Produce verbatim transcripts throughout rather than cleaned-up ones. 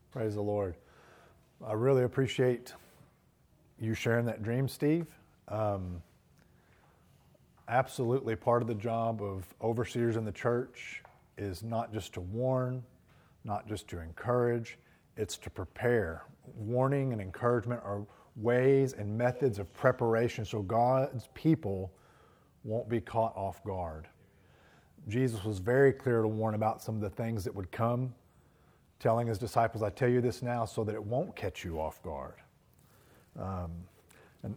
Praise the Lord. I really appreciate you sharing that dream, Steve. Um, absolutely part of the job of overseers in the church is not just to warn, not just to encourage, it's to prepare. Warning and encouragement are ways and methods of preparation so God's people won't be caught off guard. Jesus was very clear to warn about some of the things that would come, telling his disciples, I tell you this now so that it won't catch you off guard. Um, and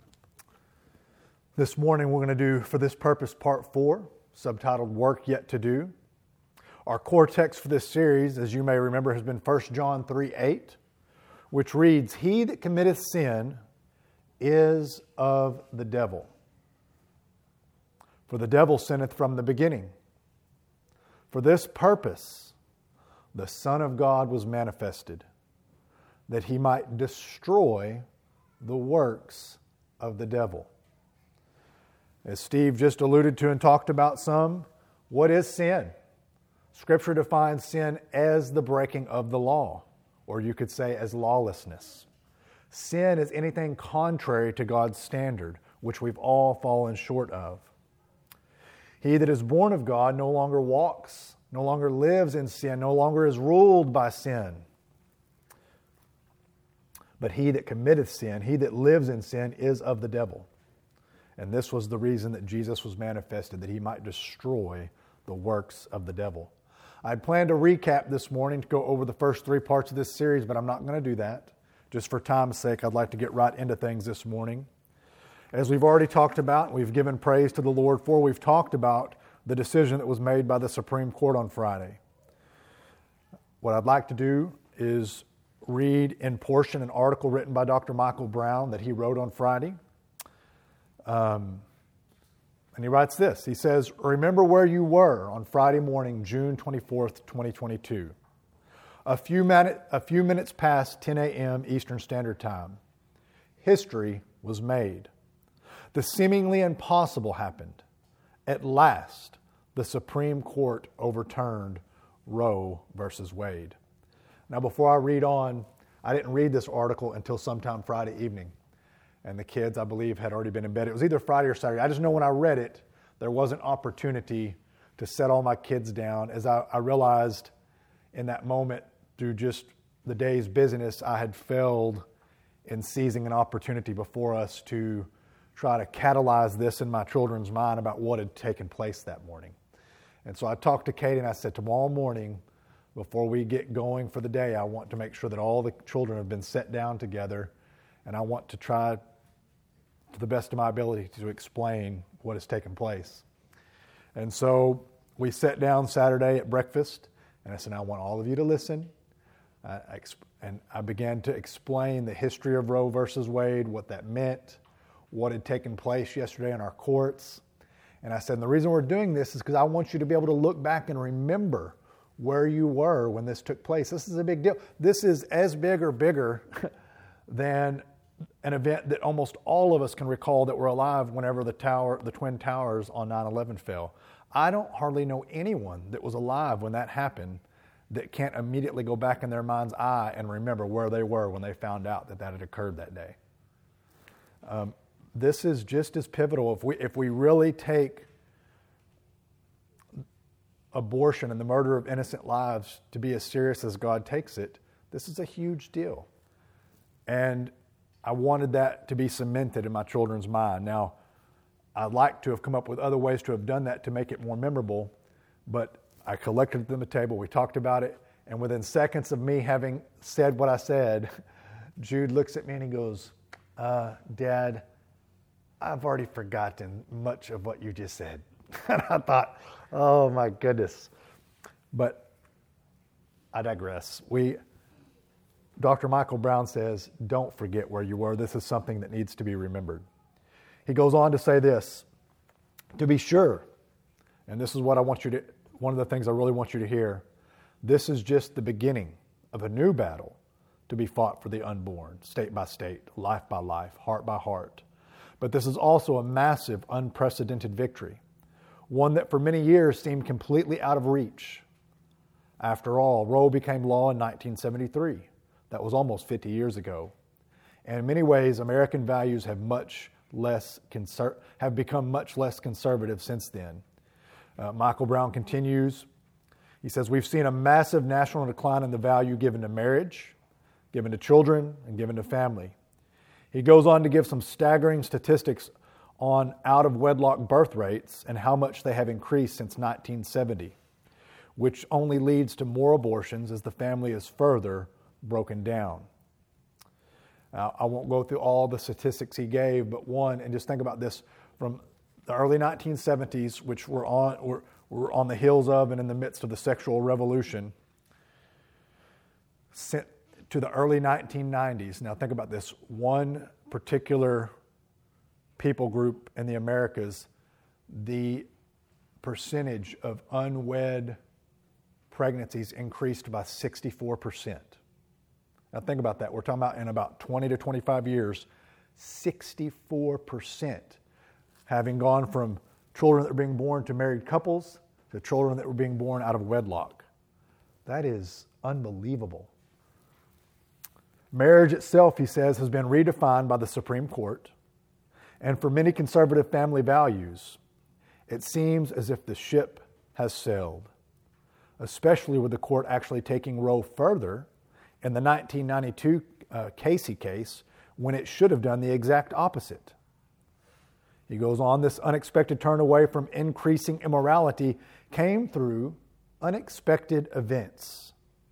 this morning we're going to do, for this purpose, part four, subtitled Work Yet to Do. Our core text for this series, as you may remember, has been First John three eight, which reads, He that committeth sin is of the devil. For the devil sinneth from the beginning. For this purpose the Son of God was manifested, that he might destroy the works of the devil. As Steve just alluded to and talked about some, what is sin? Scripture defines sin as the breaking of the law, or you could say as lawlessness. Sin is anything contrary to God's standard, which we've all fallen short of. He that is born of God no longer walks, no longer lives in sin, no longer is ruled by sin. But he that committeth sin, he that lives in sin, is of the devil. And this was the reason that Jesus was manifested, that he might destroy the works of the devil. I'd planned to recap this morning to go over the first three parts of this series, but I'm not going to do that. Just for time's sake, I'd like to get right into things this morning. As we've already talked about, we've given praise to the Lord for, we've talked about the decision that was made by the Supreme Court on Friday. What I'd like to do is read in portion an article written by Doctor Michael Brown that he wrote on Friday. Um, and he writes this. He says, remember where you were on Friday morning, June twenty-fourth, twenty twenty-two. A few, minute, a few minutes past ten a.m. Eastern Standard Time. History was made. The seemingly impossible happened. At last, the Supreme Court overturned Roe versus Wade. Now, before I read on, I didn't read this article until sometime Friday evening. And the kids, I believe, had already been in bed. It was either Friday or Saturday. I just know when I read it, there was an opportunity to set all my kids down as I, I realized in that moment, through just the day's busyness, I had failed in seizing an opportunity before us to try to catalyze this in my children's mind about what had taken place that morning. And so I talked to Katie and I said, tomorrow morning, before we get going for the day, I want to make sure that all the children have been set down together, and I want to try to the best of my ability to explain what has taken place. And so we sat down Saturday at breakfast, and I said, I want all of you to listen. Uh, and I began to explain the history of Roe versus Wade, what that meant, what had taken place yesterday in our courts. And I said, and the reason we're doing this is because I want you to be able to look back and remember where you were when this took place. This is a big deal. This is as big or bigger than an event that almost all of us can recall that were alive whenever the tower, the Twin Towers on nine eleven fell. I don't hardly know anyone that was alive when that happened that can't immediately go back in their mind's eye and remember where they were when they found out that that had occurred that day. Um, This is just as pivotal. If we if we really take abortion and the murder of innocent lives to be as serious as God takes it, this is a huge deal. And I wanted that to be cemented in my children's mind. Now, I'd like to have come up with other ways to have done that to make it more memorable, but I collected them at the table, we talked about it, and within seconds of me having said what I said, Jude looks at me and he goes, uh, Dad, I've already forgotten much of what you just said. And I thought, oh my goodness. But I digress. We, Doctor Michael Brown says, don't forget where you were. This is something that needs to be remembered. He goes on to say this, to be sure, and this is what I want you to, one of the things I really want you to hear, this is just the beginning of a new battle to be fought for the unborn, state by state, life by life, heart by heart. But this is also a massive, unprecedented victory, one that for many years seemed completely out of reach. After all, Roe became law in nineteen seventy-three. That was almost fifty years ago. And in many ways, American values have much less conser- have become much less conservative since then. Uh, Michael Brown continues. He says, we've seen a massive national decline in the value given to marriage, given to children, and given to family. He goes on to give some staggering statistics on out-of-wedlock birth rates and how much they have increased since nineteen seventy, which only leads to more abortions as the family is further broken down. Now, I won't go through all the statistics he gave, but one, and just think about this, from the early nineteen seventies, which we're on, we're, we're on the heels of and in the midst of the sexual revolution, to the early nineteen nineties. Now think about this, one particular people group in the Americas, the percentage of unwed pregnancies increased by sixty-four percent. Now think about that. We're talking about in about twenty to twenty-five years, sixty-four percent having gone from children that were being born to married couples to children that were being born out of wedlock. That is unbelievable. Marriage itself, he says, has been redefined by the Supreme Court. And for many conservative family values, it seems as if the ship has sailed, especially with the court actually taking Roe further in the nineteen ninety-two uh, Casey case when it should have done the exact opposite. He goes on, this unexpected turn away from increasing immorality came through unexpected events.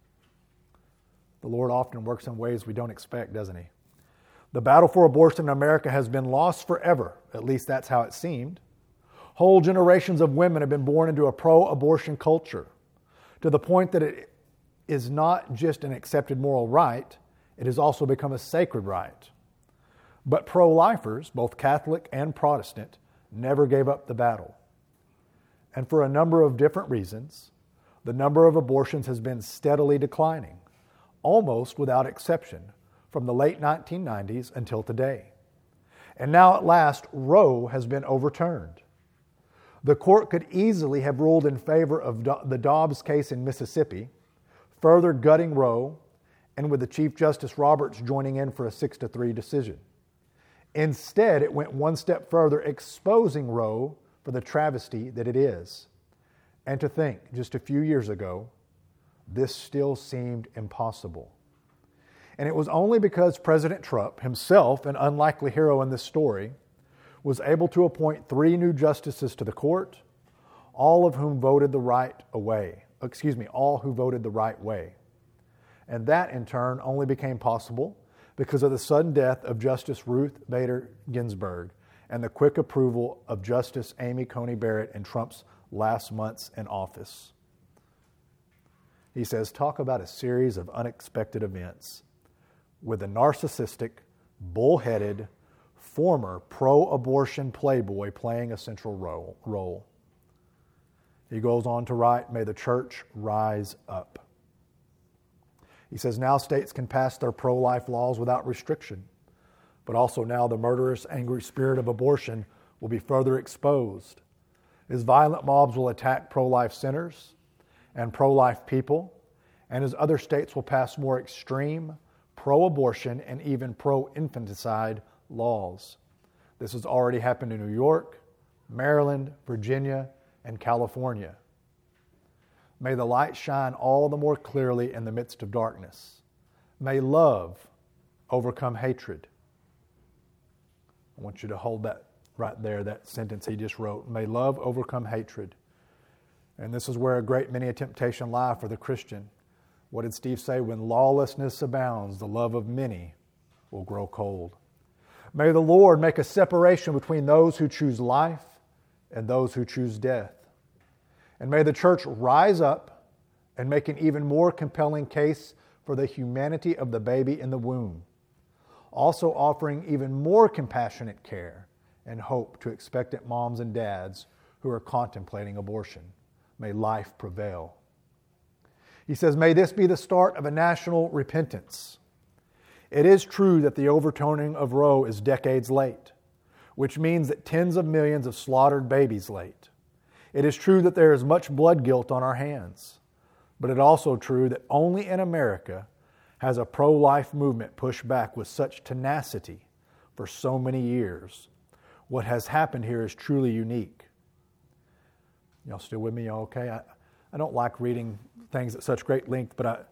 The Lord often works in ways we don't expect, doesn't he? The battle for abortion in America has been lost forever. At least that's how it seemed. Whole generations of women have been born into a pro-abortion culture to the point that it is not just an accepted moral right, it has also become a sacred right. But pro-lifers, both Catholic and Protestant, never gave up the battle. And for a number of different reasons, the number of abortions has been steadily declining, almost without exception, from the late nineteen nineties until today. And now at last, Roe has been overturned. The court could easily have ruled in favor of the Dobbs case in Mississippi, further gutting Roe, and with the Chief Justice Roberts joining in for a six to three decision. Instead, it went one step further, exposing Roe for the travesty that it is. And to think, just a few years ago, this still seemed impossible. And it was only because President Trump, himself an unlikely hero in this story, was able to appoint three new justices to the court, all of whom voted the right way. Excuse me, all who voted the right way. And that, in turn, only became possible because of the sudden death of Justice Ruth Bader Ginsburg and the quick approval of Justice Amy Coney Barrett in Trump's last months in office. He says, talk about a series of unexpected events with a narcissistic, bullheaded, former pro-abortion playboy playing a central role. He goes on to write, may the church rise up. He says, now states can pass their pro-life laws without restriction, but also now the murderous, angry spirit of abortion will be further exposed, as violent mobs will attack pro-life centers and pro-life people, and as other states will pass more extreme pro-abortion and even pro-infanticide laws. This has already happened in New York, Maryland, Virginia, and California. May the light shine all the more clearly in the midst of darkness. May love overcome hatred. I want you to hold that right there, that sentence he just wrote. May love overcome hatred. And this is where a great many a temptation lie for the Christian. What did Steve say? When lawlessness abounds, the love of many will grow cold. May the Lord make a separation between those who choose life and those who choose death. And may the church rise up and make an even more compelling case for the humanity of the baby in the womb, also offering even more compassionate care and hope to expectant moms and dads who are contemplating abortion. May life prevail. He says, may this be the start of a national repentance. It is true that the overturning of Roe is decades late, which means that tens of millions of slaughtered babies late. It is true that there is much blood guilt on our hands. But it's also true that only in America has a pro-life movement pushed back with such tenacity for so many years. What has happened here is truly unique. Y'all still with me? Y'all okay? I, I don't like reading things at such great length, but I,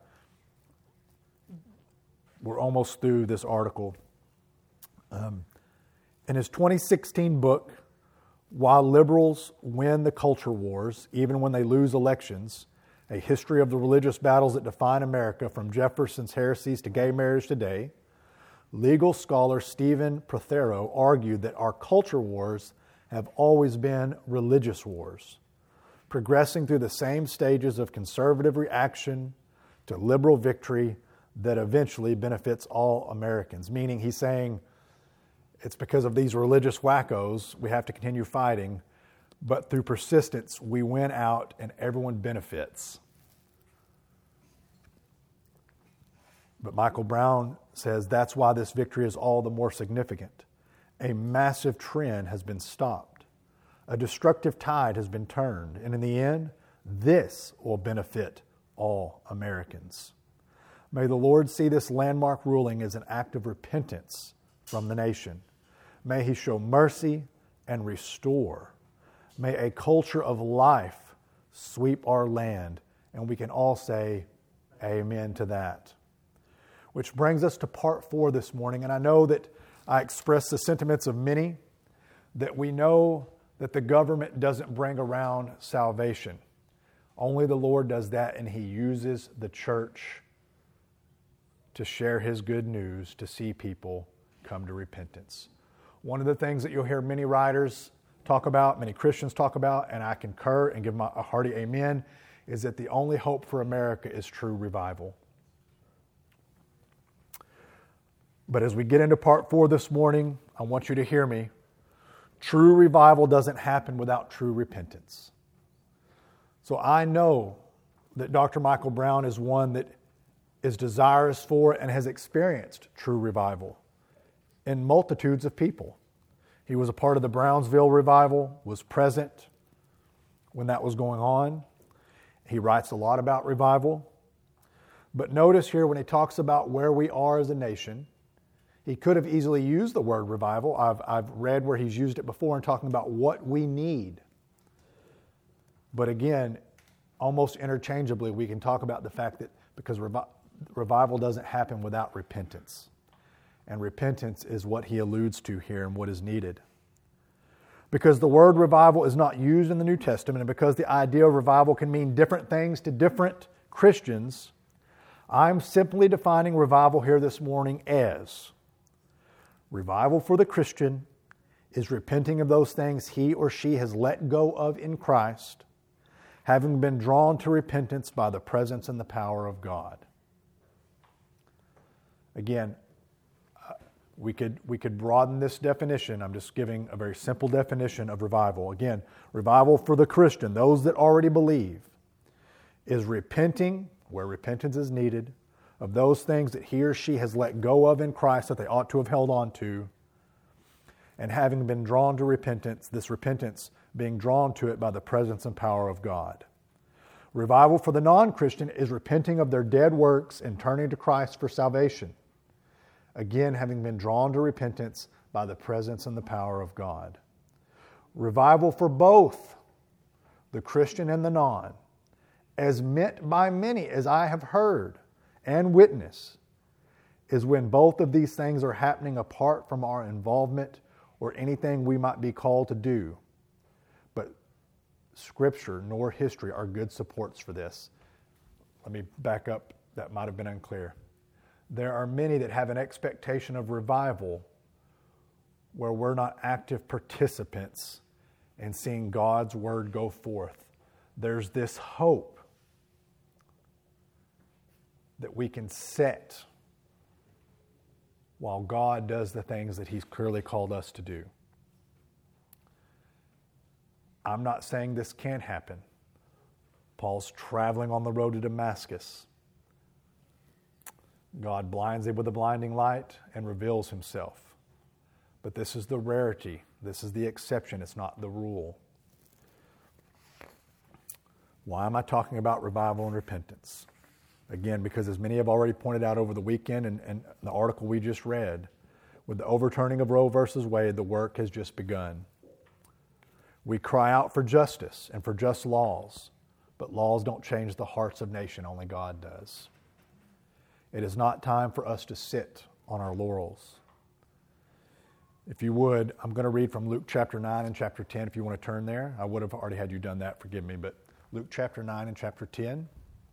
we're almost through this article. Um, in his twenty sixteen book, Why Liberals Win the Culture Wars, Even When They Lose Elections, A History of the Religious Battles That Define America from Jefferson's Heresies to Gay Marriage Today, legal scholar Stephen Prothero argued that our culture wars have always been religious wars, progressing through the same stages of conservative reaction to liberal victory that eventually benefits all Americans. Meaning he's saying it's because of these religious wackos we have to continue fighting, but through persistence we win out and everyone benefits. But Michael Brown says that's why this victory is all the more significant. A massive trend has been stopped. A destructive tide has been turned. And in the end, this will benefit all Americans. May the Lord see this landmark ruling as an act of repentance from the nation. May He show mercy and restore. May a culture of life sweep our land. And we can all say amen to that. Which brings us to part four this morning. And I know that I express the sentiments of many, that we know that the government doesn't bring around salvation. Only the Lord does that, and He uses the church to share His good news, to see people come to repentance. One of the things that you'll hear many writers talk about, many Christians talk about, and I concur and give my, a hearty amen, is that the only hope for America is true revival. But as we get into part four this morning, I want you to hear me. True revival doesn't happen without true repentance. So I know that Doctor Michael Brown is one that is desirous for and has experienced true revival in multitudes of people. He was a part of the Brownsville revival, was present when that was going on. He writes a lot about revival. But notice here when he talks about where we are as a nation, he could have easily used the word revival. I've, I've read where he's used it before in talking about what we need. But again, almost interchangeably, we can talk about the fact that because revi- revival doesn't happen without repentance. And repentance is what he alludes to here and what is needed. Because the word revival is not used in the New Testament, and because the idea of revival can mean different things to different Christians, I'm simply defining revival here this morning as revival for the Christian is repenting of those things he or she has let go of in Christ, having been drawn to repentance by the presence and the power of God. Again, we could, we could broaden this definition. I'm just giving a very simple definition of revival. Again, revival for the Christian, those that already believe, is repenting where repentance is needed, of those things that he or she has let go of in Christ that they ought to have held on to, and having been drawn to repentance, this repentance being drawn to it by the presence and power of God. Revival for the non-Christian is repenting of their dead works and turning to Christ for salvation. Again, having been drawn to repentance by the presence and the power of God. Revival for both the Christian and the non, as meant by many, as I have heard and witness, is when both of these things are happening apart from our involvement or anything we might be called to do. But Scripture nor history are good supports for this. Let me back up. That might have been unclear. There are many that have an expectation of revival where we're not active participants in seeing God's Word go forth. There's this hope that we can set while God does the things that He's clearly called us to do. I'm not saying this can't happen. Paul's traveling on the road to Damascus. God blinds him with a blinding light and reveals Himself. But this is the rarity. This is the exception. It's not the rule. Why am I talking about revival and repentance? Again, because as many have already pointed out over the weekend and, and the article we just read, with the overturning of Roe versus Wade, the work has just begun. We cry out for justice and for just laws, but laws don't change the hearts of nation, only God does. It is not time for us to sit on our laurels. If you would, I'm going to read from Luke chapter nine and chapter ten if you want to turn there. I would have already had you done that, forgive me, but Luke chapter nine and chapter ten.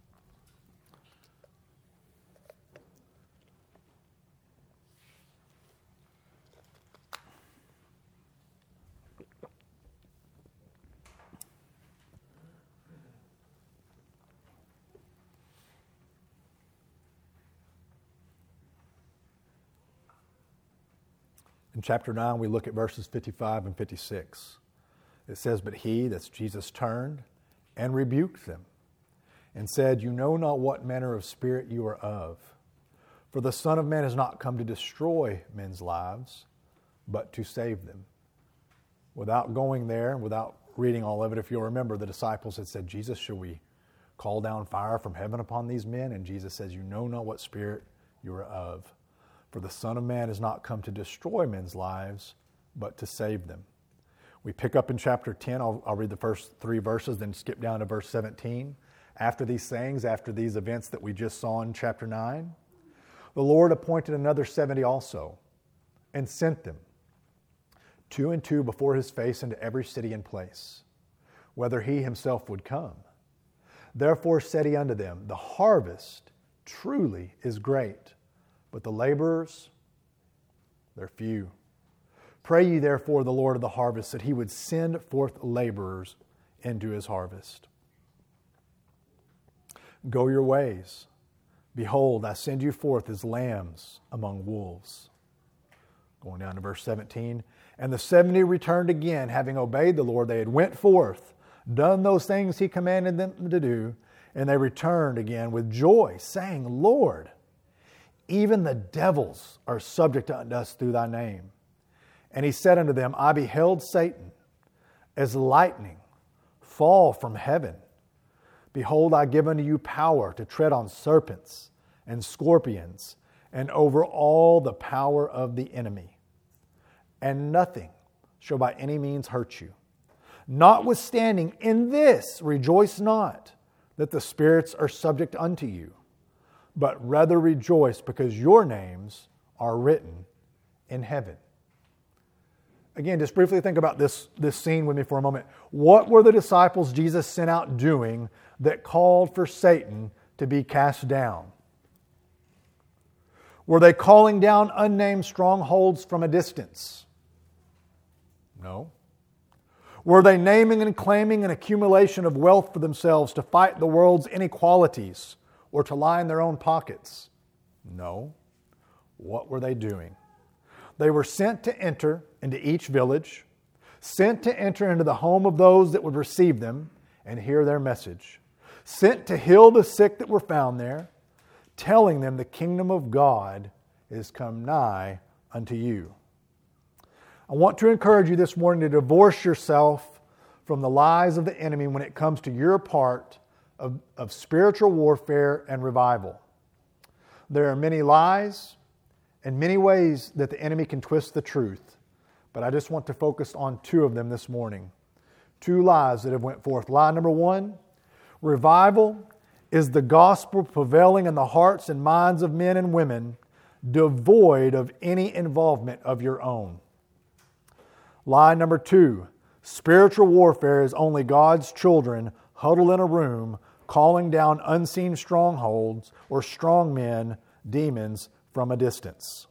In chapter nine, we look at verses fifty-five and fifty-six. It says, "But he," that's Jesus, "turned and rebuked them, and said, You know not what manner of spirit you are of. For the Son of Man has not come to destroy men's lives, but to save them." Without going there, without reading all of it, if you'll remember, the disciples had said, "Jesus, should we call down fire from heaven upon these men?" And Jesus says, "You know not what spirit you are of. For the Son of Man has not come to destroy men's lives, but to save them." We pick up in chapter ten. I'll, I'll read the first three verses, then skip down to verse seventeen. After these sayings, after these events that we just saw in chapter nine, the Lord appointed another seventy also, and sent them, two and two before his face into every city and place, whether he himself would come. Therefore said he unto them, The harvest truly is great, but the laborers, they're few. Pray ye therefore the Lord of the harvest that he would send forth laborers into his harvest. Go your ways. Behold, I send you forth as lambs among wolves. Going down to verse seventeen. And the seventy returned again, having obeyed the Lord. They had went forth, done those things he commanded them to do, and they returned again with joy, saying, Lord, even the devils are subject unto us through thy name. And he said unto them, I beheld Satan as lightning fall from heaven. Behold, I give unto you power to tread on serpents and scorpions and over all the power of the enemy. And nothing shall by any means hurt you. Notwithstanding, in this rejoice not that the spirits are subject unto you, but rather rejoice because your names are written in heaven. Again, just briefly think about this, this scene with me for a moment. What were the disciples Jesus sent out doing that called for Satan to be cast down? Were they calling down unnamed strongholds from a distance? No. Were they naming and claiming an accumulation of wealth for themselves to fight the world's inequalities or to line their own pockets? No. What were they doing? They were sent to enter into each village, sent to enter into the home of those that would receive them and hear their message, sent to heal the sick that were found there, telling them the kingdom of God is come nigh unto you. I want to encourage you this morning to divorce yourself from the lies of the enemy when it comes to your part of, of spiritual warfare and revival. There are many lies and many ways that the enemy can twist the truth, but I just want to focus on two of them this morning. Two lies that have went forth. Lie number one, revival is the gospel prevailing in the hearts and minds of men and women, devoid of any involvement of your own. Lie number two, spiritual warfare is only God's children huddled in a room, calling down unseen strongholds or strong men, demons, from a distance.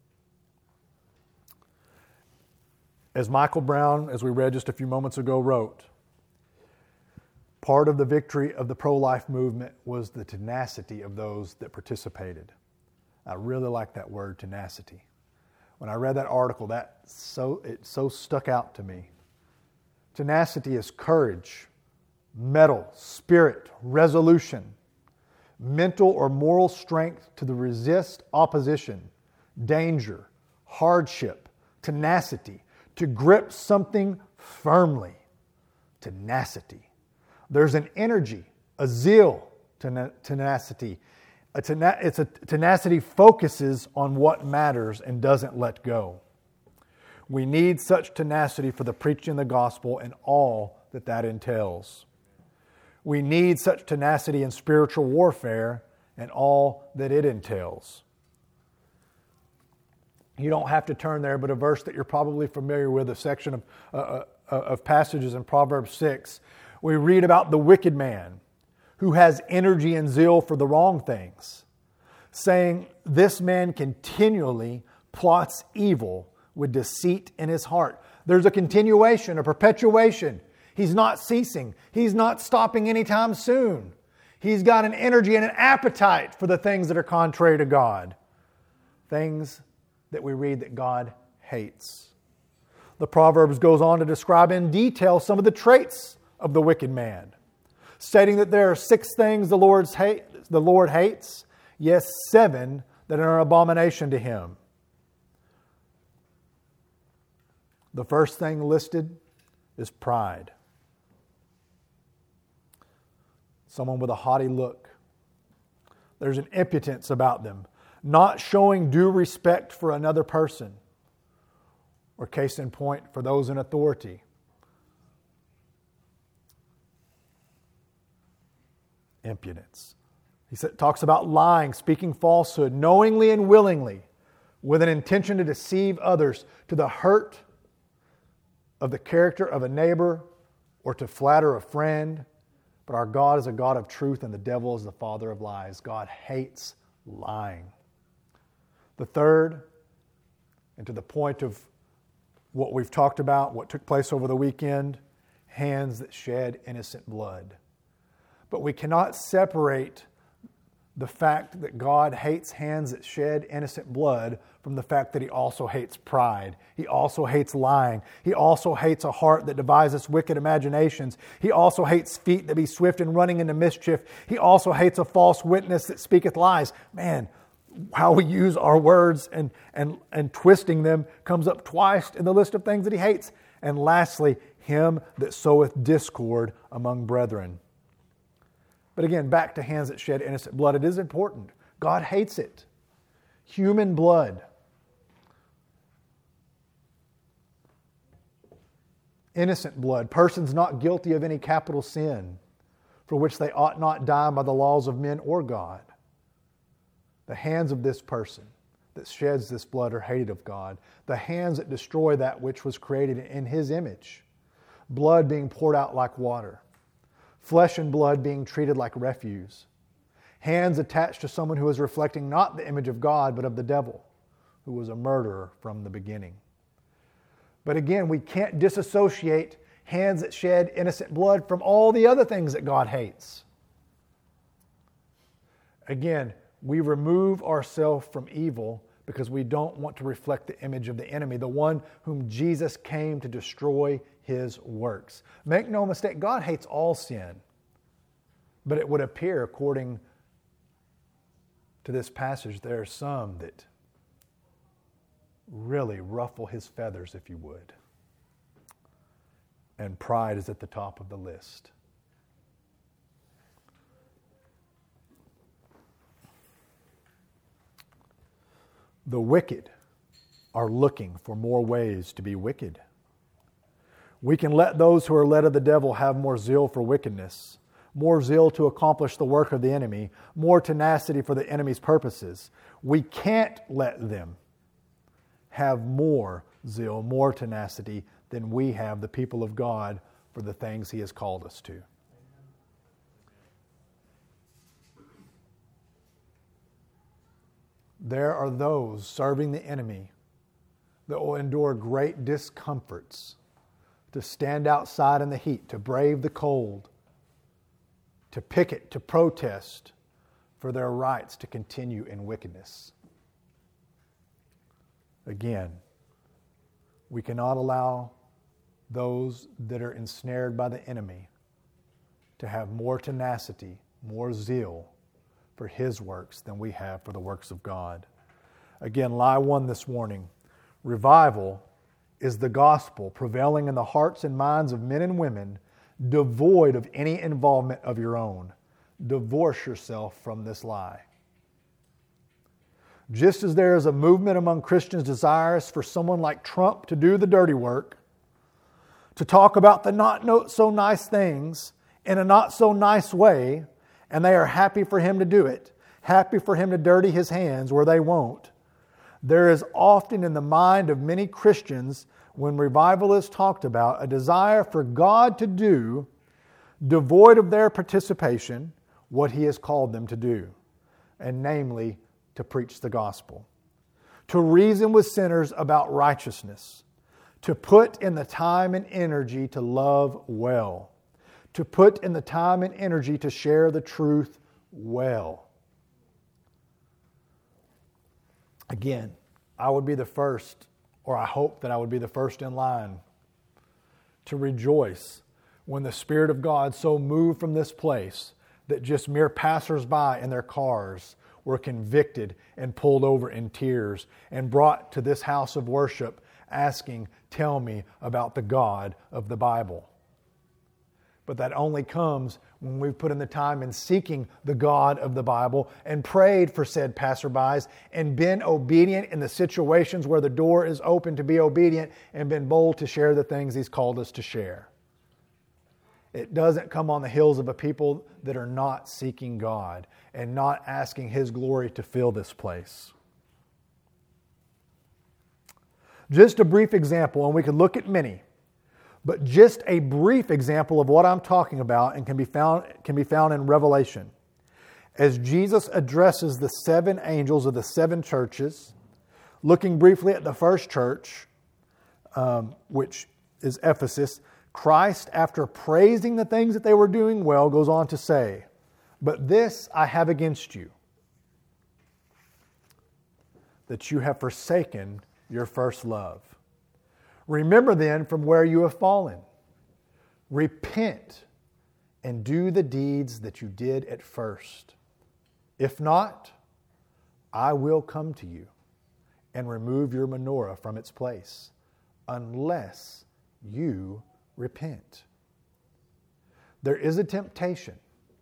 As Michael Brown, as we read just a few moments ago, wrote, part of the victory of the pro-life movement was the tenacity of those that participated. I really like that word, tenacity. When I read that article, that so it so stuck out to me. Tenacity is courage, mettle, spirit, resolution, mental or moral strength to the resist opposition, danger, hardship, tenacity, to grip something firmly. Tenacity. There's an energy, a zeal, tenacity. A tena- it's a tenacity focuses on what matters and doesn't let go. We need such tenacity for the preaching of the gospel and all that that entails. We need such tenacity in spiritual warfare and all that it entails. You don't have to turn there, but a verse that you're probably familiar with, a section of, uh, of passages in Proverbs six, we read about the wicked man who has energy and zeal for the wrong things, saying, this man continually plots evil with deceit in his heart. There's a continuation, a perpetuation. He's not ceasing. He's not stopping anytime soon. He's got an energy and an appetite for the things that are contrary to God. Things that we read that God hates. The Proverbs goes on to describe in detail some of the traits of the wicked man, stating that there are six things the Lord's hate, the Lord hates, yes, seven that are an abomination to Him. The first thing listed is pride. Someone with a haughty look. There's an impudence about them, not showing due respect for another person, or case in point, for those in authority. Impudence. He said, talks about lying, speaking falsehood, knowingly and willingly, with an intention to deceive others, to the hurt of the character of a neighbor, or to flatter a friend. But our God is a God of truth, and the devil is the father of lies. God hates lying. The third, and to the point of what we've talked about, what took place over the weekend, hands that shed innocent blood. But we cannot separate the fact that God hates hands that shed innocent blood from the fact that He also hates pride. He also hates lying. He also hates a heart that devises wicked imaginations. He also hates feet that be swift in running into mischief. He also hates a false witness that speaketh lies. Man, how we use our words and, and, and twisting them comes up twice in the list of things that He hates. And lastly, him that soweth discord among brethren. But again, back to hands that shed innocent blood. It is important. God hates it. Human blood. Innocent blood. Persons not guilty of any capital sin, for which they ought not die by the laws of men or God. The hands of this person that sheds this blood are hated of God. The hands that destroy that which was created in His image. Blood being poured out like water. Flesh and blood being treated like refuse. Hands attached to someone who is reflecting not the image of God, but of the devil, who was a murderer from the beginning. But again, we can't disassociate hands that shed innocent blood from all the other things that God hates. Again, we remove ourselves from evil because we don't want to reflect the image of the enemy, the one whom Jesus came to destroy His works. Make no mistake, God hates all sin. But it would appear, according to this passage, there are some that really ruffle His feathers, if you would. And pride is at the top of the list. The wicked are looking for more ways to be wicked. We can let those who are led of the devil have more zeal for wickedness, more zeal to accomplish the work of the enemy, more tenacity for the enemy's purposes. We can't let them have more zeal, more tenacity than we have, the people of God, for the things He has called us to. There are those serving the enemy that will endure great discomforts to stand outside in the heat, to brave the cold, to picket, to protest for their rights to continue in wickedness. Again, we cannot allow those that are ensnared by the enemy to have more tenacity, more zeal for his works than we have for the works of God. Again, lie one this morning. Revival is the gospel prevailing in the hearts and minds of men and women devoid of any involvement of your own. Divorce yourself from this lie. Just as there is a movement among Christians desirous for someone like Trump to do the dirty work, to talk about the not so nice things in a not so nice way, and they are happy for him to do it, happy for him to dirty his hands where they won't. There is often in the mind of many Christians, when revival is talked about, a desire for God to do, devoid of their participation, what He has called them to do, and namely, to preach the gospel, to reason with sinners about righteousness, to put in the time and energy to love well, to put in the time and energy to share the truth well. Again, I would be the first, or I hope that I would be the first in line to rejoice when the Spirit of God so moved from this place that just mere passers-by in their cars were convicted and pulled over in tears and brought to this house of worship asking, "Tell me about the God of the Bible." But that only comes when we've put in the time in seeking the God of the Bible and prayed for said passerbys and been obedient in the situations where the door is open to be obedient and been bold to share the things He's called us to share. It doesn't come on the heels of a people that are not seeking God and not asking His glory to fill this place. Just a brief example, and we could look at many, but just a brief example of what I'm talking about and can be found, can be found in Revelation. As Jesus addresses the seven angels of the seven churches, looking briefly at the first church, um, which is Ephesus, Christ, after praising the things that they were doing well, goes on to say, "But this I have against you, that you have forsaken your first love. Remember then from where you have fallen. Repent and do the deeds that you did at first. If not, I will come to you and remove your menorah from its place, unless you repent." There is a temptation.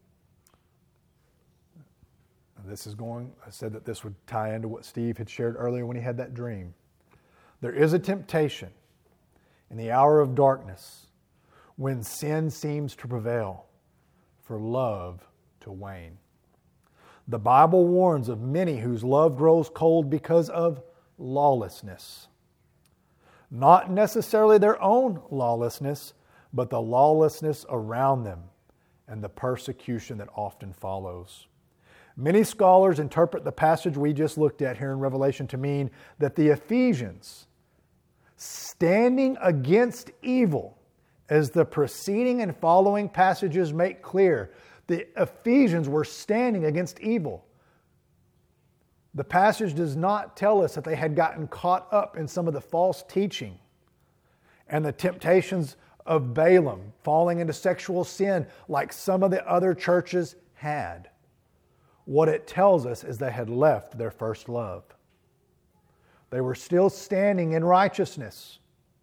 This is going, I said that this would tie into what Steve had shared earlier when he had that dream. There is a temptation in the hour of darkness when sin seems to prevail for love to wane. The Bible warns of many whose love grows cold because of lawlessness. Not necessarily their own lawlessness, but the lawlessness around them and the persecution that often follows. Many scholars interpret the passage we just looked at here in Revelation to mean that the Ephesians, standing against evil, as the preceding and following passages make clear, the Ephesians were standing against evil. The passage does not tell us that they had gotten caught up in some of the false teaching and the temptations of Balaam, falling into sexual sin like some of the other churches had. What it tells us is they had left their first love. They were still standing in righteousness.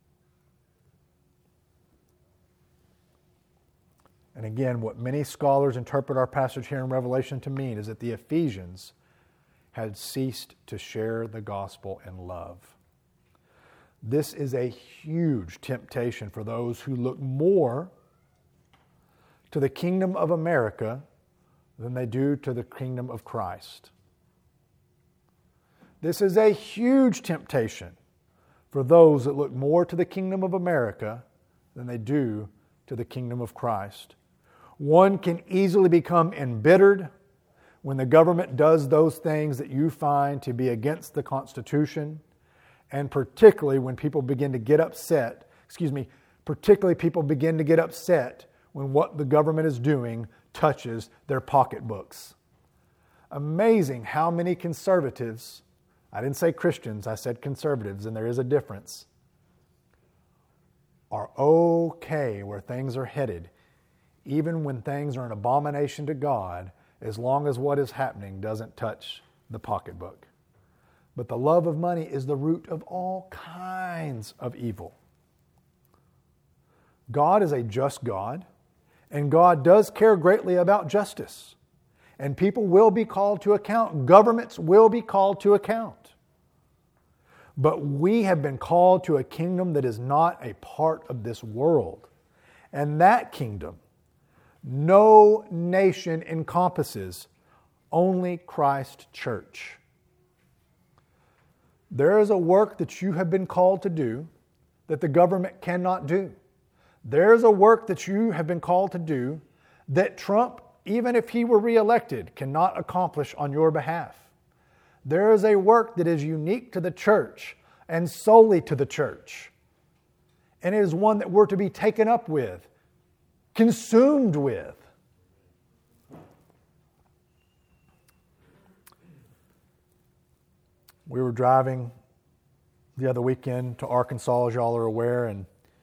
And again, what many scholars interpret our passage here in Revelation to mean is that the Ephesians had ceased to share the gospel in love. This is a huge temptation for those who look more to the kingdom of America than they do to the kingdom of Christ. This is a huge temptation for those that look more to the kingdom of America than they do to the kingdom of Christ. One can easily become embittered when the government does those things that you find to be against the Constitution, and particularly when people begin to get upset, excuse me, particularly people begin to get upset when what the government is doing touches their pocketbooks. Amazing how many conservatives, I didn't say Christians, I said conservatives, and there is a difference, are okay where things are headed, even when things are an abomination to God, as long as what is happening doesn't touch the pocketbook. But the love of money is the root of all kinds of evil. God is a just God. And God does care greatly about justice. And people will be called to account. Governments will be called to account. But we have been called to a kingdom that is not a part of this world. And that kingdom, no nation encompasses, only Christ Church. There is a work that you have been called to do that the government cannot do. There is a work that you have been called to do that Trump, even if he were reelected, cannot accomplish on your behalf. There is a work that is unique to the church and solely to the church. And it is one that we're to be taken up with, consumed with. We were driving the other weekend to Arkansas, as y'all are aware, and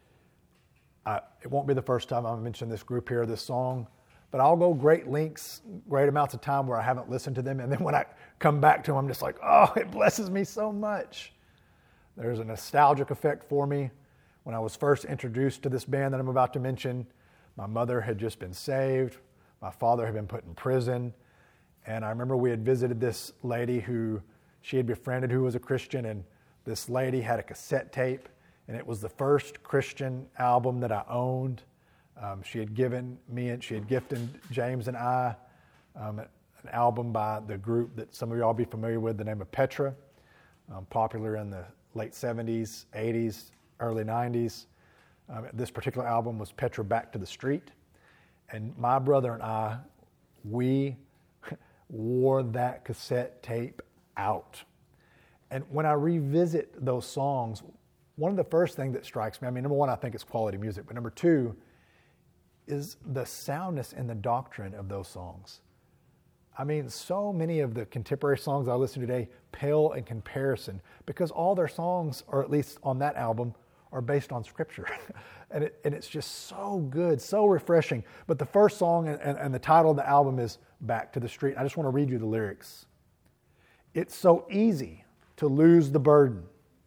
I, it won't be the first time I've mentioned this group here, this song, but I'll go great lengths, great amounts of time where I haven't listened to them, and then when I come back to them, I'm just like, oh, it blesses me so much. There's a nostalgic effect for me. When I was first introduced to this band that I'm about to mention, my mother had just been saved, my father had been put in prison, and I remember we had visited this lady who she had befriended who was a Christian, and this lady had a cassette tape, and it was the first Christian album that I owned. Um, she had given me, and she had gifted James and I um, an album by the group that some of y'all be familiar with, the name of Petra, um, popular in the late seventies, eighties, early nineties. Um, this particular album was Petra Back to the Street, and my brother and I, we wore that cassette tape out. And when I revisit those songs, one of the first things that strikes me, I mean, number one, I think it's quality music, but number two is the soundness and the doctrine of those songs. I mean, so many of the contemporary songs I listen to today pale in comparison because all their songs, or at least on that album, are based on Scripture. and, it, and it's just so good, so refreshing. But the first song and, and, and the title of the album is Back to the Street. I just want to read you the lyrics. It's so easy to lose the burden,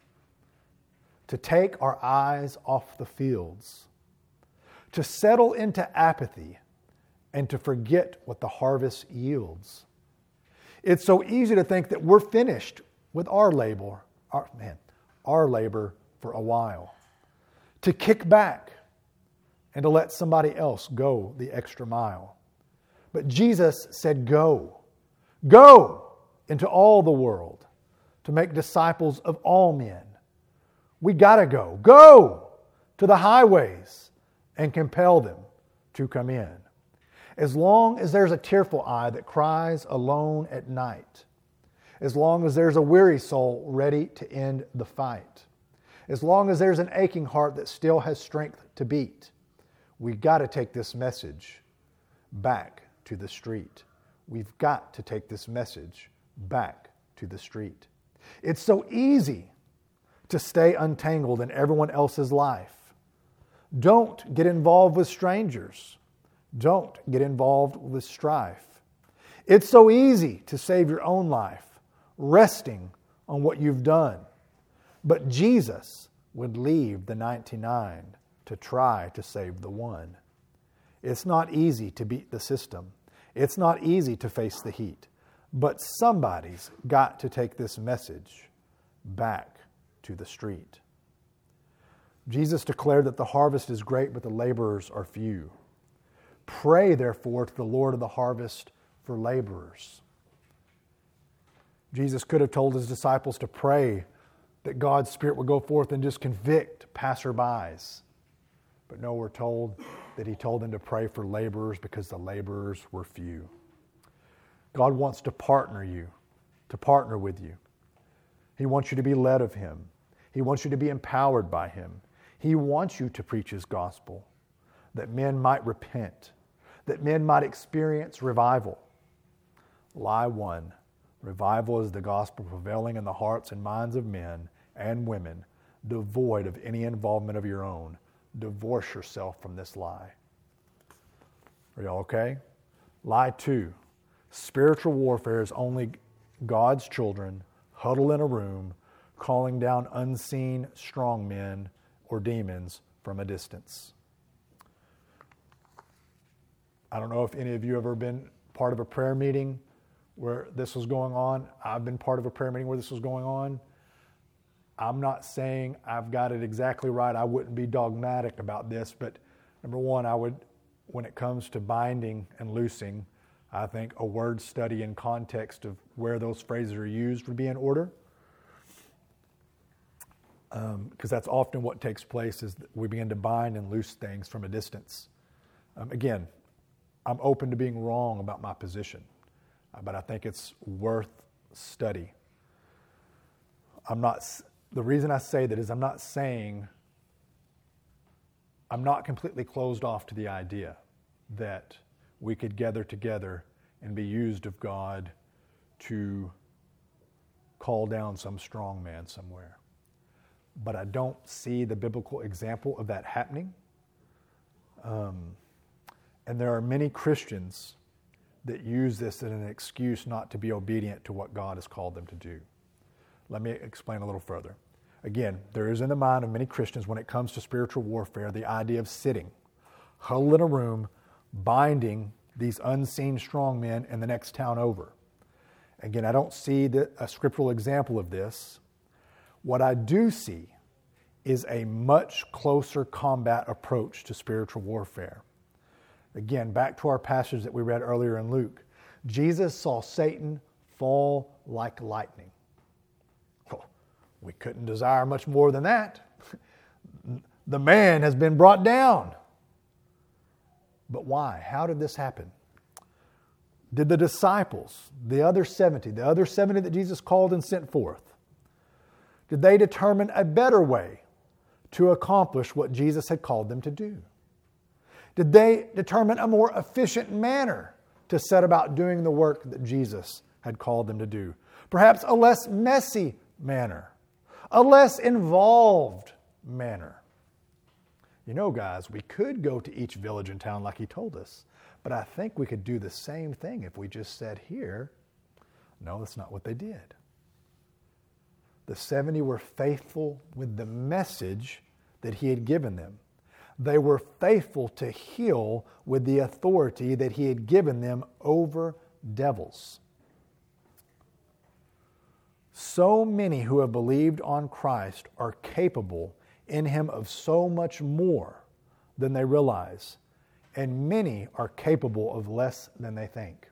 to take our eyes off the fields, to settle into apathy, and to forget what the harvest yields. It's so easy to think that we're finished with our labor, our, man, our labor for a while, to kick back and to let somebody else go the extra mile. But Jesus said, go, go into all the world to make disciples of all men. We gotta go. Go to the highways and compel them to come in. As long as there's a tearful eye that cries alone at night, as long as there's a weary soul ready to end the fight, as long as there's an aching heart that still has strength to beat, we got to take this message back to the street. We've got to take this message back to the street. It's so easy to stay untangled in everyone else's life. Don't get involved with strangers. Don't get involved with strife. It's so easy to save your own life, resting on what you've done. But Jesus would leave the ninety-nine to try to save the one. It's not easy to beat the system. It's not easy to face the heat. But somebody's got to take this message back to the street. Jesus declared that the harvest is great, but the laborers are few. Pray, therefore, to the Lord of the harvest for laborers. Jesus could have told his disciples to pray that God's Spirit would go forth and just convict passerbys. But no, we're told that he told them to pray for laborers because the laborers were few. God wants to partner you, to partner with you. He wants you to be led of him. He wants you to be empowered by him. He wants you to preach his gospel, that men might repent, that men might experience revival. Lie one, revival is the gospel prevailing in the hearts and minds of men and women, devoid of any involvement of your own. Divorce yourself from this lie. Are y'all okay? Lie two, spiritual warfare is only God's children huddled in a room, calling down unseen strong men or demons from a distance. I don't know if any of you have ever been part of a prayer meeting where this was going on. I've been part of a prayer meeting where this was going on. I'm not saying I've got it exactly right. I wouldn't be dogmatic about this, but number one, I would, when it comes to binding and loosing, I think a word study in context of where those phrases are used would be in order. Because um, that's often what takes place is that we begin to bind and loose things from a distance. Um, again, I'm open to being wrong about my position, uh, but I think it's worth study. I'm not, the reason I say that is I'm not saying, I'm not completely closed off to the idea that we could gather together and be used of God to call down some strong man somewhere. But I don't see the biblical example of that happening. Um, and there are many Christians that use this as an excuse not to be obedient to what God has called them to do. Let me explain a little further. Again, there is in the mind of many Christians when it comes to spiritual warfare the idea of sitting, huddled in a room, binding these unseen strong men in the next town over. Again, I don't see the, a scriptural example of this. What I do see is a much closer combat approach to spiritual warfare. Again, back to our passage that we read earlier in Luke. Jesus saw Satan fall like lightning. Oh, we couldn't desire much more than that. The man has been brought down. But why? How did this happen? Did the disciples, the other seventy, the other seventy that Jesus called and sent forth, did they determine a better way to accomplish what Jesus had called them to do? Did they determine a more efficient manner to set about doing the work that Jesus had called them to do? Perhaps a less messy manner, a less involved manner. You know, guys, we could go to each village and town like he told us, but I think we could do the same thing if we just said here, no, that's not what they did. The seventy were faithful with the message that he had given them. They were faithful to heal with the authority that he had given them over devils. So many who have believed on Christ are capable in him of so much more than they realize, and many are capable of less than they think.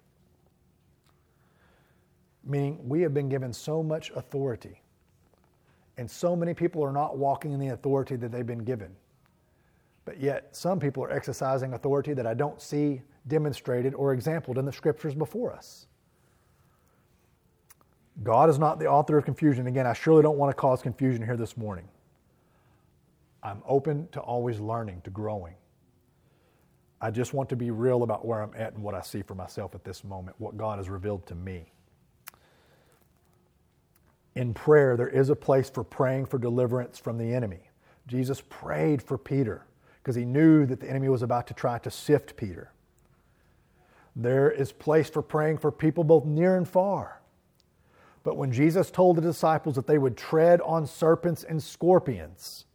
Meaning, we have been given so much authority. And so many people are not walking in the authority that they've been given. But yet, some people are exercising authority that I don't see demonstrated or exampled in the scriptures before us. God is not the author of confusion. Again, I surely don't want to cause confusion here this morning. I'm open to always learning, to growing. I just want to be real about where I'm at and what I see for myself at this moment, what God has revealed to me. In prayer, there is a place for praying for deliverance from the enemy. Jesus prayed for Peter because he knew that the enemy was about to try to sift Peter. There is place for praying for people both near and far. But when Jesus told the disciples that they would tread on serpents and scorpions,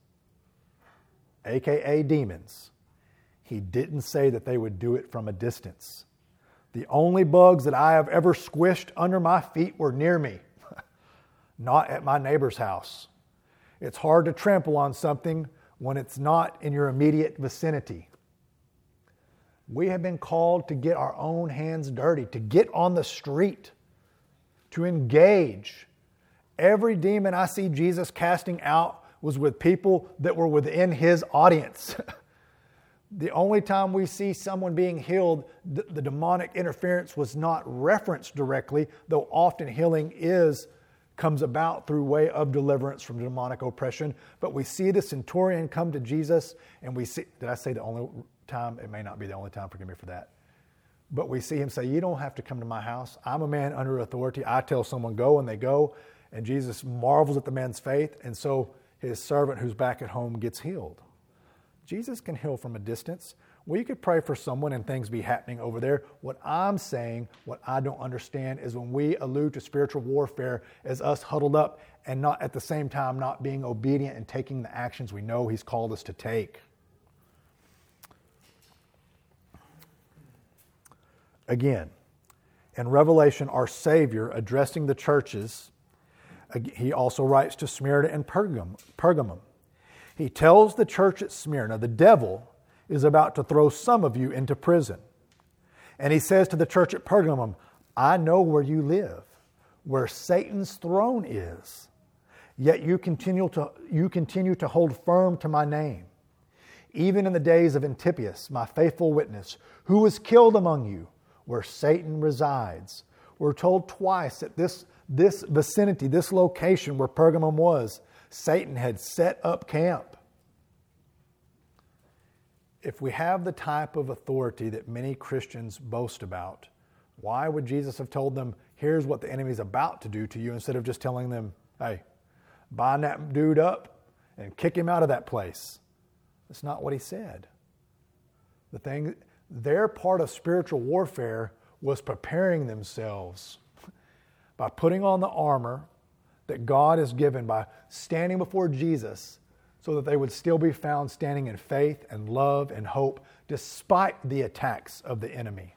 aka demons, he didn't say that they would do it from a distance. The only bugs that I have ever squished under my feet were near me. Not at my neighbor's house. It's hard to trample on something when it's not in your immediate vicinity. We have been called to get our own hands dirty, to get on the street, to engage. Every demon I see Jesus casting out was with people that were within his audience. The only time we see someone being healed, the, the demonic interference was not referenced directly, though often healing is comes about through way of deliverance from demonic oppression. But we see the centurion come to Jesus, and we see, did I say the only time? It may not be the only time, forgive me for that. But we see him say, you don't have to come to my house. I'm a man under authority. I tell someone go, and they go. And Jesus marvels at the man's faith, and so his servant who's back at home gets healed. Jesus can heal from a distance. We could pray for someone and things be happening over there. What I'm saying, what I don't understand, is when we allude to spiritual warfare as us huddled up and not at the same time not being obedient and taking the actions we know he's called us to take. Again, in Revelation, our Savior, addressing the churches, he also writes to Smyrna and Pergamum. He tells the church at Smyrna, the devil is about to throw some of you into prison. And he says to the church at Pergamum, I know where you live, where Satan's throne is. Yet you continue to, you continue to hold firm to my name. Even in the days of Antipas, my faithful witness, who was killed among you, where Satan resides. We're told twice that this, this vicinity, this location where Pergamum was, Satan had set up camp. If we have the type of authority that many Christians boast about, why would Jesus have told them, here's what the enemy's about to do to you, instead of just telling them, hey, bind that dude up and kick him out of that place? That's not what he said. The thing, their part of spiritual warfare was preparing themselves by putting on the armor that God has given, by standing before Jesus, so that they would still be found standing in faith and love and hope despite the attacks of the enemy.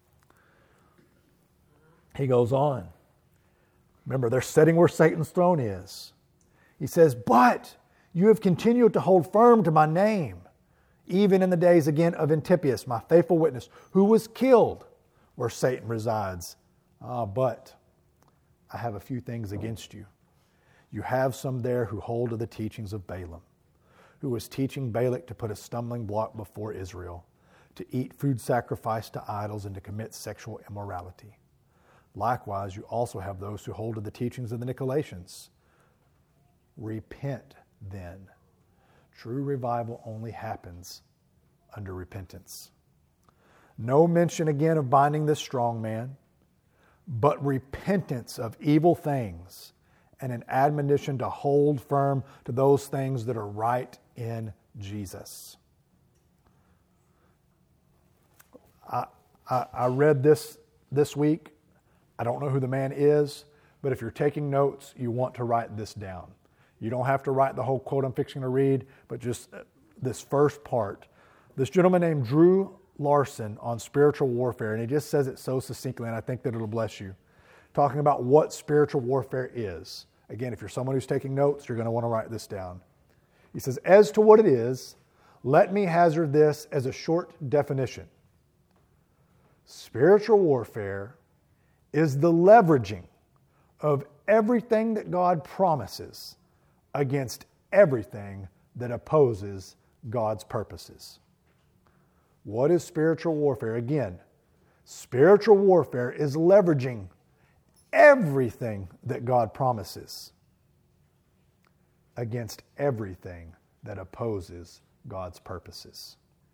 He goes on. Remember, they're sitting where Satan's throne is. He says, but you have continued to hold firm to my name, even in the days again of Antipas, my faithful witness, who was killed where Satan resides. Ah, but I have a few things against you. You have some there who hold to the teachings of Balaam, who was teaching Balak to put a stumbling block before Israel, to eat food sacrificed to idols and to commit sexual immorality. Likewise, you also have those who hold to the teachings of the Nicolaitans. Repent then. True revival only happens under repentance. No mention again of binding this strong man, but repentance of evil things and an admonition to hold firm to those things that are right in Jesus. I, I, I read this this week. I don't know who the man is, but if you're taking notes, you want to write this down. You don't have to write the whole quote I'm fixing to read, but just this first part. This gentleman named Drew Larson on spiritual warfare, and he just says it so succinctly, and I think that it'll bless you. Talking about what spiritual warfare is. Again, if you're someone who's taking notes, you're going to want to write this down. He says, as to what it is, let me hazard this as a short definition. Spiritual warfare is the leveraging of everything that God promises against everything that opposes God's purposes. What is spiritual warfare? Again, spiritual warfare is leveraging everything that God promises against everything that opposes God's purposes.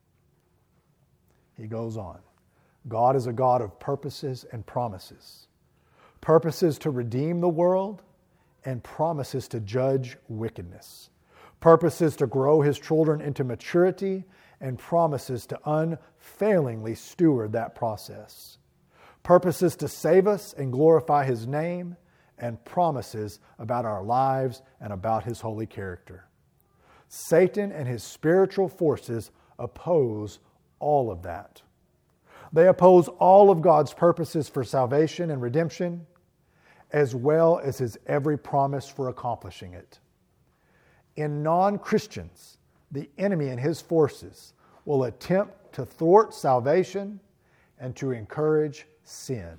He goes on. God is a God of purposes and promises. Purposes to redeem the world and promises to judge wickedness. Purposes to grow His children into maturity and promises to unfailingly steward that process. Purposes to save us and glorify His name, and promises about our lives and about His holy character. Satan and his spiritual forces oppose all of that. They oppose all of God's purposes for salvation and redemption, as well as His every promise for accomplishing it. In non-Christians, the enemy and his forces will attempt to thwart salvation and to encourage sin.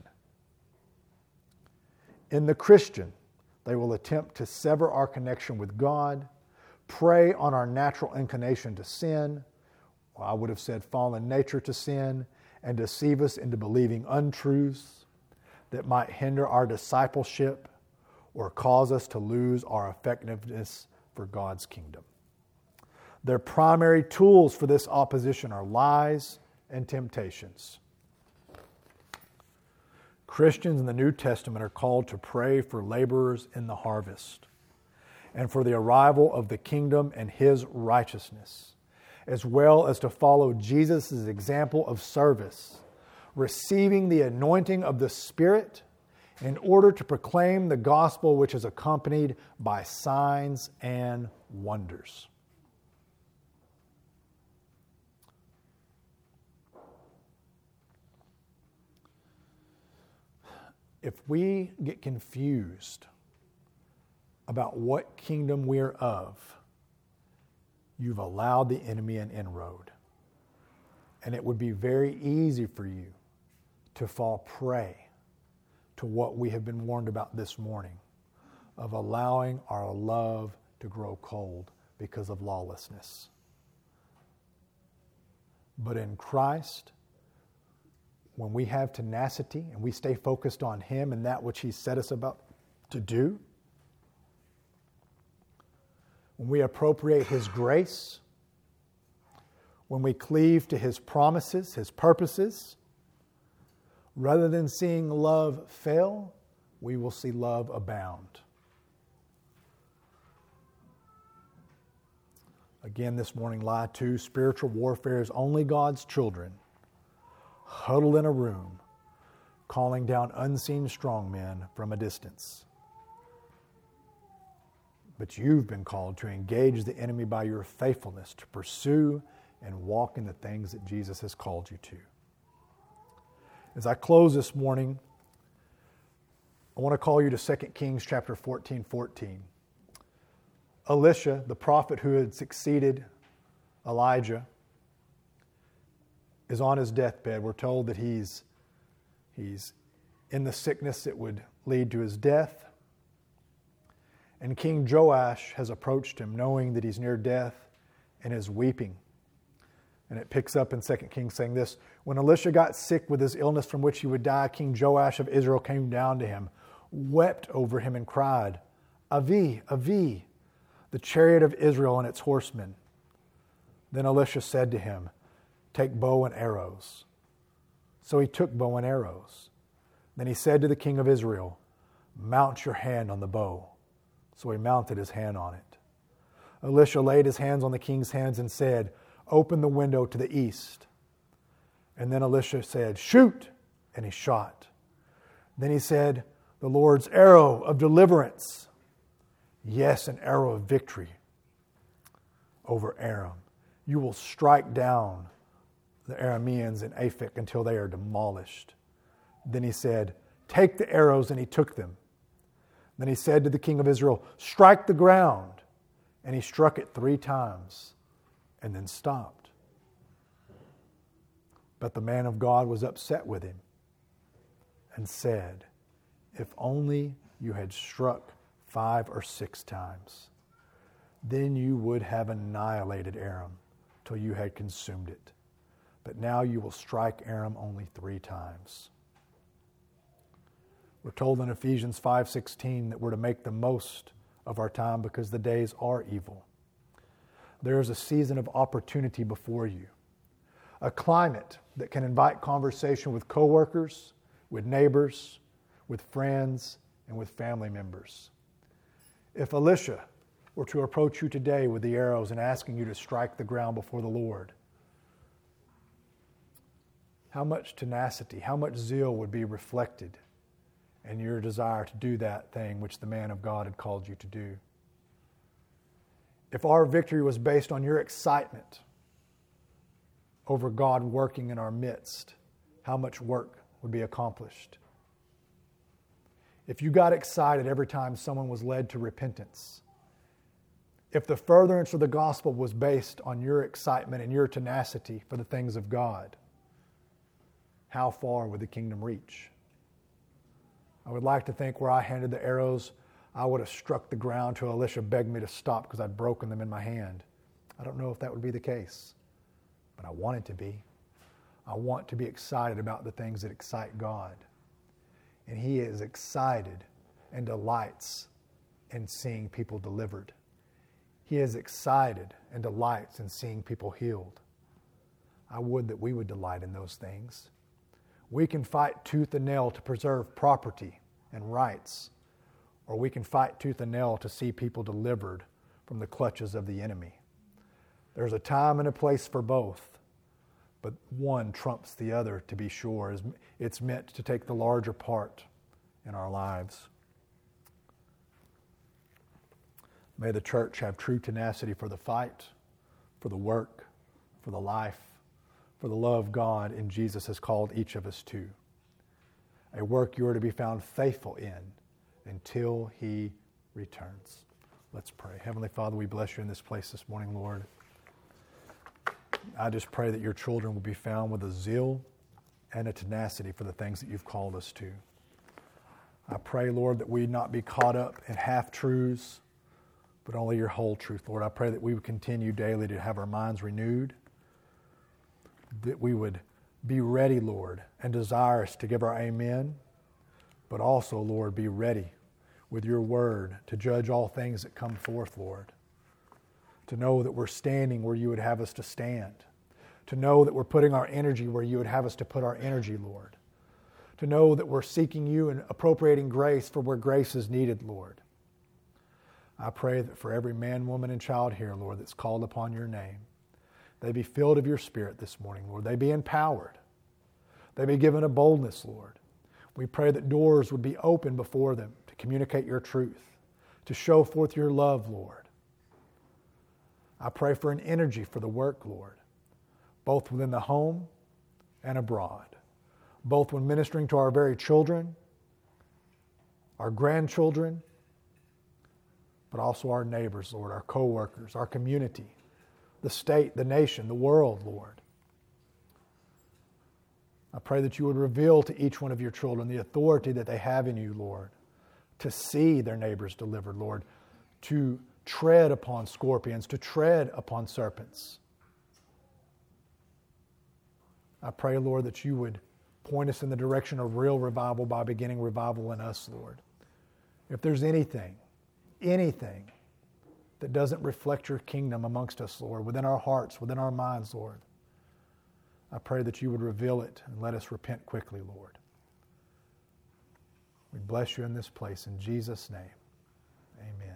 In the Christian, they will attempt to sever our connection with God, prey on our natural inclination to sin, or I would have said fallen nature to sin, and deceive us into believing untruths that might hinder our discipleship or cause us to lose our effectiveness for God's kingdom. Their primary tools for this opposition are lies and temptations. Christians in the New Testament are called to pray for laborers in the harvest and for the arrival of the kingdom and His righteousness, as well as to follow Jesus' example of service, receiving the anointing of the Spirit in order to proclaim the gospel, which is accompanied by signs and wonders. if we get confused about what kingdom we're of, you've allowed the enemy an inroad. And it would be very easy for you to fall prey to what we have been warned about this morning, of allowing our love to grow cold because of lawlessness. But in Christ, when we have tenacity and we stay focused on Him and that which He set us about to do, when we appropriate His grace, when we cleave to His promises, His purposes, rather than seeing love fail, we will see love abound. Again this morning, lie two, spiritual warfare is only God's children huddled in a room, calling down unseen strongmen from a distance. But you've been called to engage the enemy by your faithfulness, to pursue and walk in the things that Jesus has called you to. As I close this morning, I want to call you to Second Kings chapter fourteen fourteen. Elisha, the prophet who had succeeded Elijah, is on his deathbed. We're told that he's, he's in the sickness that would lead to his death. And King Joash has approached him, knowing that he's near death, and is weeping. And it picks up in Second Kings saying this: when Elisha got sick with his illness from which he would die, King Joash of Israel came down to him, wept over him, and cried, Avi, Avi, the chariot of Israel and its horsemen. Then Elisha said to him, take bow and arrows. So he took bow and arrows. Then he said to the king of Israel, mount your hand on the bow. So he mounted his hand on it. Elisha laid his hands on the king's hands and said, open the window to the east. And then Elisha said, shoot, and he shot. Then he said, the Lord's arrow of deliverance. Yes, an arrow of victory over Aram. You will strike down the Arameans in Aphek until they are demolished. Then he said, take the arrows, and he took them. Then he said to the king of Israel, strike the ground. And he struck it three times and then stopped. But the man of God was upset with him and said, if only you had struck five or six times, then you would have annihilated Aram till you had consumed it. But now you will strike Aram only three times. We're told in Ephesians five sixteen that we're to make the most of our time because the days are evil. There is a season of opportunity before you, a climate that can invite conversation with coworkers, with neighbors, with friends, and with family members. If Elisha were to approach you today with the arrows and asking you to strike the ground before the Lord, how much tenacity, how much zeal would be reflected in your desire to do that thing which the man of God had called you to do? If our victory was based on your excitement over God working in our midst, how much work would be accomplished? If you got excited every time someone was led to repentance, if the furtherance of the gospel was based on your excitement and your tenacity for the things of God, how far would the kingdom reach? I would like to think where I handed the arrows, I would have struck the ground till Elisha begged me to stop because I'd broken them in my hand. I don't know if that would be the case, but I want it to be. I want to be excited about the things that excite God. And He is excited and delights in seeing people delivered. He is excited and delights in seeing people healed. I would that we would delight in those things. We can fight tooth and nail to preserve property and rights, or we can fight tooth and nail to see people delivered from the clutches of the enemy. There's a time and a place for both, but one trumps the other, to be sure. It's meant to take the larger part in our lives. May the church have true tenacity for the fight, for the work, for the life, for the love God in Jesus has called each of us to. a work you are to be found faithful in until he returns. Let's pray. Heavenly Father, we bless you in this place this morning, Lord. I just pray that your children will be found with a zeal and a tenacity for the things that you've called us to. I pray, Lord, that we not be caught up in half-truths, but only your whole truth, Lord. I pray that we would continue daily to have our minds renewed, that we would be ready, Lord, and desirous to give our amen, but also, Lord, be ready with your word to judge all things that come forth, Lord. To know that we're standing where you would have us to stand. To know that we're putting our energy where you would have us to put our energy, Lord. To know that we're seeking you and appropriating grace for where grace is needed, Lord. I pray that for every man, woman, and child here, Lord, that's called upon your name, they be filled of your Spirit this morning, Lord. They be empowered. They be given a boldness, Lord. We pray that doors would be open before them to communicate your truth, to show forth your love, Lord. I pray for an energy for the work, Lord, both within the home and abroad, both when ministering to our very children, our grandchildren, but also our neighbors, Lord, our co-workers, our community, the state, the nation, the world, Lord. I pray that you would reveal to each one of your children the authority that they have in you, Lord, to see their neighbors delivered, Lord, to tread upon scorpions, to tread upon serpents. I pray, Lord, that you would point us in the direction of real revival by beginning revival in us, Lord. If there's anything, anything that doesn't reflect your kingdom amongst us, Lord, within our hearts, within our minds, Lord, I pray that you would reveal it and let us repent quickly, Lord. We bless you in this place. In Jesus' name, amen.